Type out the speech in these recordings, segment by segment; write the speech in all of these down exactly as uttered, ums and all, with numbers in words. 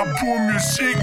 Tabu Musik.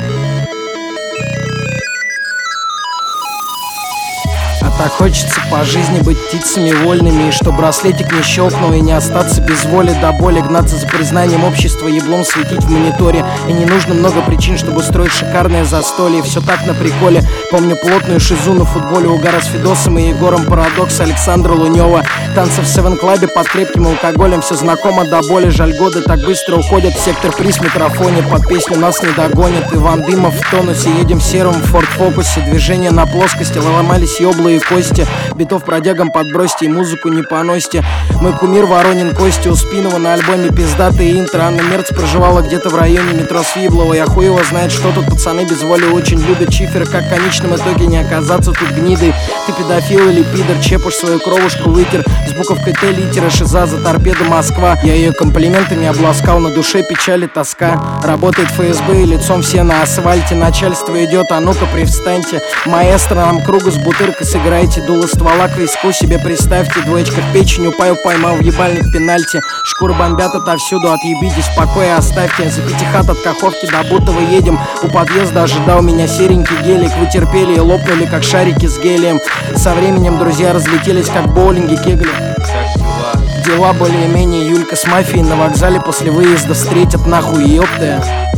А так хочется по жизни быть птицами вольными, и чтоб браслетик не щелкнул, и не остаться без воли до боли, гнаться за признанием общества, еблом светить в мониторе. И не нужно много причин, чтобы устроить шикарное застолье. Все так на приколе. Помню плотную шизу на футболе, угара с Федосом и Егором, парадокс Александра Лунева, танцы в Севен-клабе под крепким алкоголем. Все знакомо до боли, жаль, годы так быстро уходят. Сектор приз в микрофоне, под песню нас не догонит. Иван Дымов в тонусе, едем в сером Форд Фокусе. Движение на плоскости, ломались ёблы и кости. Битов бродягам подбросьте и музыку не поносьте. Мой кумир Воронин Костя Успинова на альбоме пиздатые интро. Анна Мерц проживала где-то в районе метро Свиблова. Я хуй его знает, что тут пацаны без воли очень любят чиферы. Как в конечном итоге не оказаться тут гнидой. Ты педофил или пидор, чепуш свою кровушку вытер. С буковкой Т литера шиза за торпеду Москва. Я ее комплиментами обласкал, на душе печаль и тоска. Работает ФСБ и лицом все на асфальте. Начальство идет, а ну-ка привстаньте. Маэстро, нам кругу с бутыркой сыграйте. Дуло ствола к виску себе представьте. Двоечка в печень, упаю, поймал в ебальник пенальти. Шкуры бомбят отовсюду, отъебитесь, в покое оставьте. За пятихат от Каховки до Бутова едем. У подъезда ожидал меня серенький гелик. Вы терпели и лопнули, как шарики с гелием. Со временем друзья разлетелись, как боулинги кегли. Дела более-менее. Юлька с мафией на вокзале после выезда встретят нахуй, ёптая.